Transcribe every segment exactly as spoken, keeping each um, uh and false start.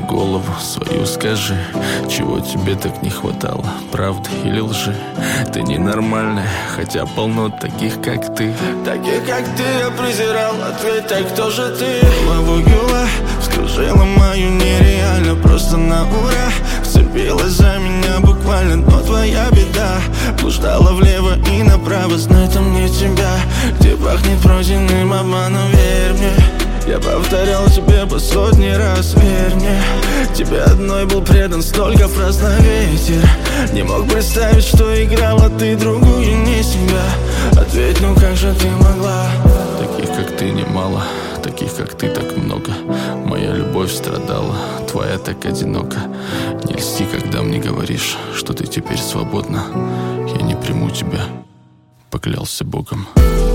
голову свою скажи, чего тебе так не хватало, правды или лжи? Ты ненормальная, хотя полно таких, как ты. Таких, как ты, я презирал. Ответь, так кто же ты? Лаву юла вскружила мою нереально, просто на ура. Вцепилась за меня буквально, но твоя беда. Блуждала влево и направо, знай, там не тебя. Где пахнет пройденным обманом, верь мне. Я повторял тебе по сотни раз, верь мне. Тебе одной был предан, столько фраз на ветер. Не мог представить, что играла ты другую, не себя. Ответь, ну как же ты могла? Таких, как ты, немало, таких, как ты, так много. Моя любовь страдала, твоя так одинока. Не льсти, когда мне говоришь, что ты теперь свободна. Я не приму тебя, поклялся Богом.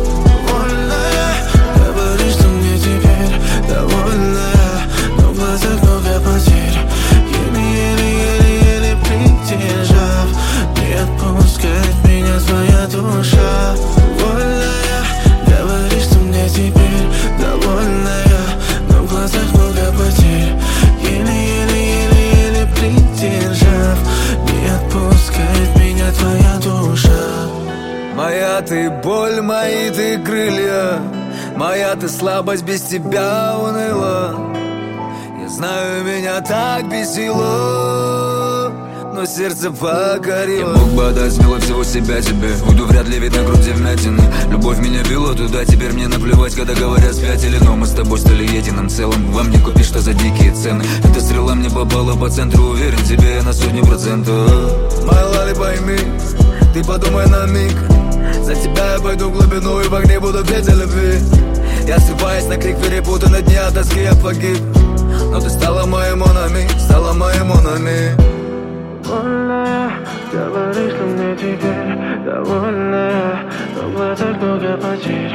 Говоришь, что мне теперь довольная, но в глазах много потерь. Еле-еле-еле-еле придержав, не отпускает меня твоя душа. Вольная, говоришь, что мне теперь довольная, но в глазах много потерь. Еле-еле-еле-еле придержав, не отпускает меня твоя душа. Моя ты боль, мои ты крылья, моя ты слабость, без тебя уныла. Я знаю, меня так бесило, но сердце покорило. Я мог бы отдать смело всего себя тебе, уйду, вряд ли видно груди вмятины. Любовь меня била туда, теперь мне наплевать, когда говорят спятили. Но мы с тобой стали единым целым, вам не купишь, что за дикие цены. Эта стрела мне попала по центру, уверен, тебе я на сотни процентов. Моя лали, пойми, ты подумай на миг. За тебя я пойду в глубину и в огне буду петь о любви. Я срываюсь на крик, перепутанный дни, от тоски я погиб. Но ты стала моей монами, стала моей монами. Вольная, говоришь, что мне теперь довольная, но в глазах много потерь.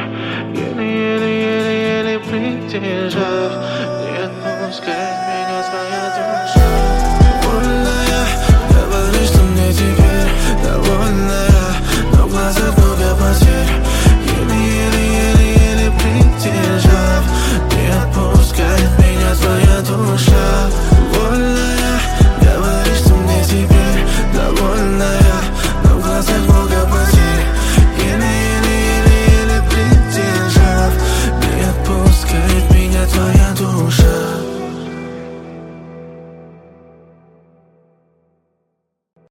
Еле-еле-еле-еле придержав, не отпускает меня твоя душа.